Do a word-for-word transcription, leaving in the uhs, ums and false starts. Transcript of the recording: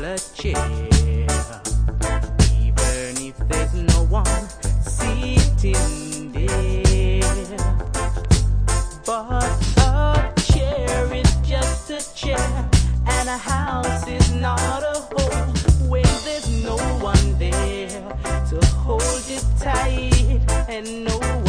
a chair. Even if there's no one sitting there. But a chair is just a chair, and a house is not a home when there's no one there to hold it tight and no